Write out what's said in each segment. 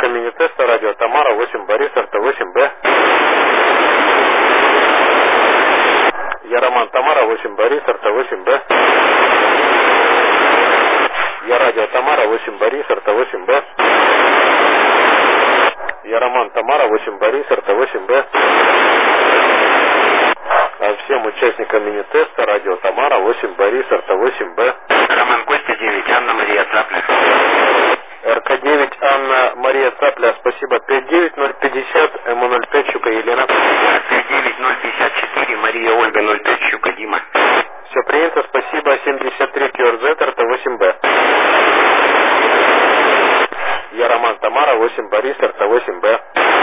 участникам мини-теста радио Тамара 8 Борис РТ-8Б. Я Роман Тамара 8 Борис РТ-8Б. Я радио Тамара 8 Борис РТ-8Б. Я Роман Тамара 8 Борис РТ-8Б. А всем участникам мини-теста радио Тамара 8 Борис РТ-8Б. Роман Костя 9, Анна Мария Цапля. РК-9, Анна Мария Цапля, спасибо. 59050, МО-05, Щука Елена. 59054, Мария Ольга 05, Щука Дима. Все принято, спасибо. 73 QRZ, РТ-8Б. Я Роман Тамара 8 Борис РТ-8Б.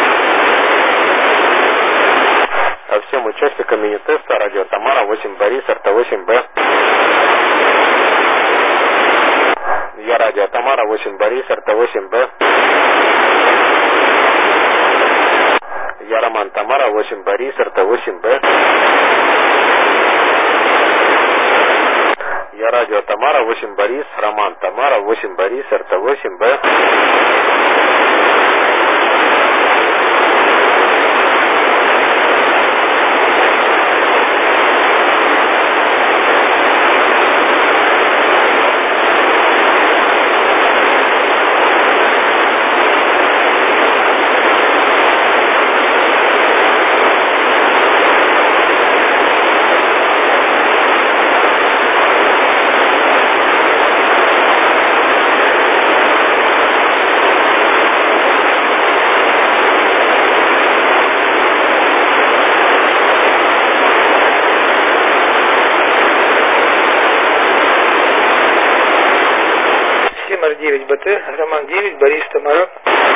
А всем участникам мини-теста радио Тамара 8 Борис РТ-8Б. Я радио Тамара 8 Борис РТ-8Б. Я Роман Тамара 8 Борис РТ-8Б. Я радио Тамара 8 Борис Роман Тамара 8 Борис РТ-8Б. БТ, Роман 9, Борис Тамара.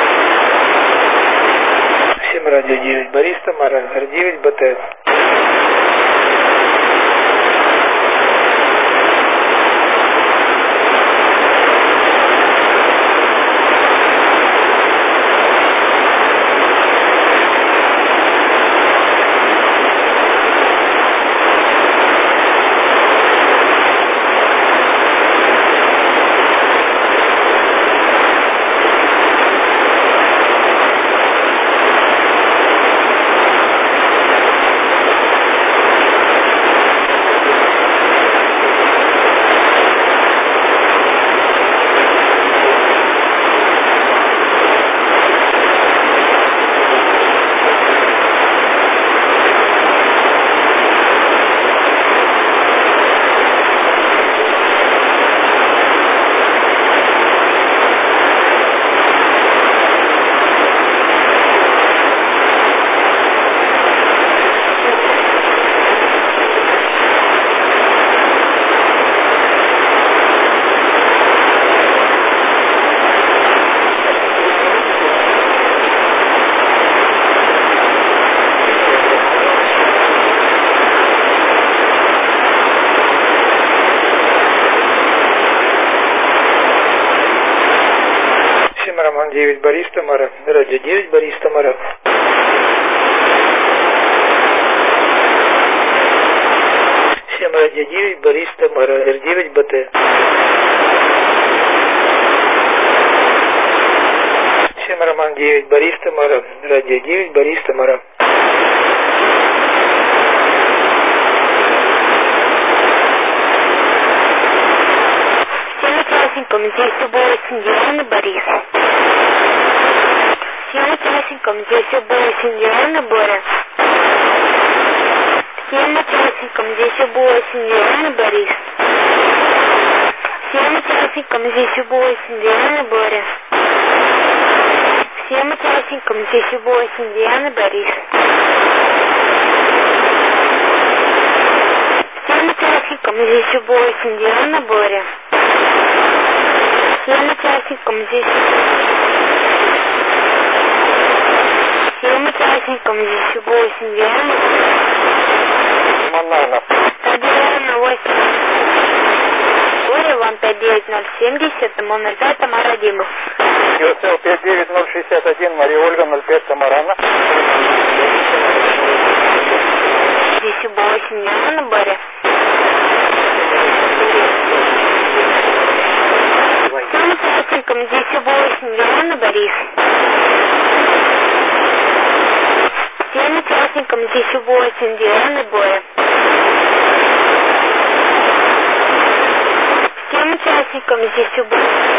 7 радио 9, Борис Тамара, Р9 БТ. Роман 9, Борис Тамара, радио 9, Борис Тамара. Радио 9, Борис Тамара, Р9 БТ. 7 Роман 9, Борис Тамара, радио 9, Борис Тамара. Всем участникам здесь Субботин, Диана, Борис. Всем участникам здесь Субботин, Диана, Боря. Всем участникам здесь Субботин, Диана, Борис. Всем участникам здесь Субботин, Диана, Боря. Всем участникам здесь Субботин, Диана, Борис. Всем участникам здесь Субботин, Диана, Боря. Всем участникам здесь... Всем участникам здесь Субботин, Диана. Мананов. Диана 8. Боря, вам 59070, МО-05, Тамара Димов. ЮСЛ 59061, Мария Ольга 05, Тамарана. Здесь Субботин, Диана, Боря. участникам здесь 8 Диана Борис. Всем участникам здесь 8 Диана Боря. Всем участникам здесь 8.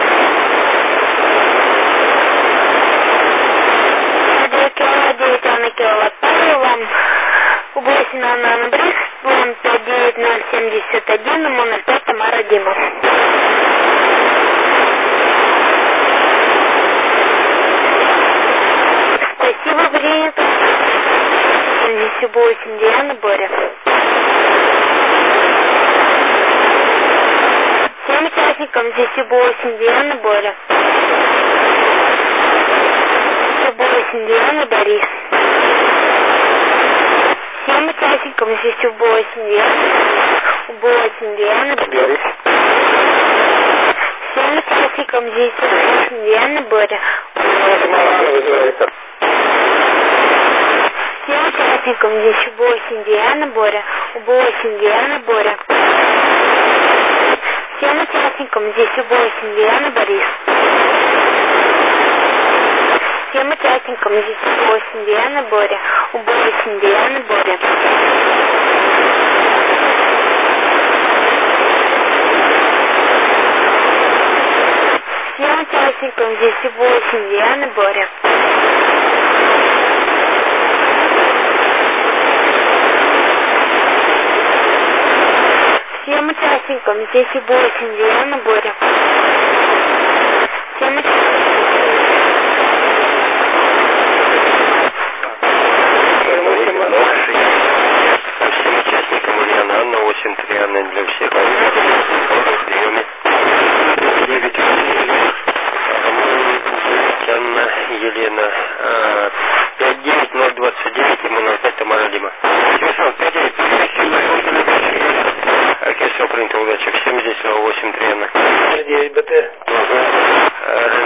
Радио Анна Киловатт вам 8 Анна Борис, вам 59071, номер 5 Тамара Дима. Спасибо, принято. Здесь 8 Диана Боря. Всем участникам здесь 8 Диана Боря. 8 Диана Борис. Всем участникам здесь 8 Диана Борис. Всем участникам здесь 8 Диана Боря. Всем участникам здесь 8 Диана Боря. 8 Диана Боря. Всем участникам здесь 8 Диана Борис. Всем участникам здесь 8 Диана Боря. 8 Диана Боря. Всем участникам здесь 8 Диана Боря. Всем участникам здесь 8 Диана Боря. Всем участникам Ульяна Анна, 8-3 Анны для всех. Приеме. 9 Анна Елена. 59029, ему 05 Тамара Дима. Телефон 59. Окей, все принято, удачи. Всем здесь 8-3 Анна. 9 БТ.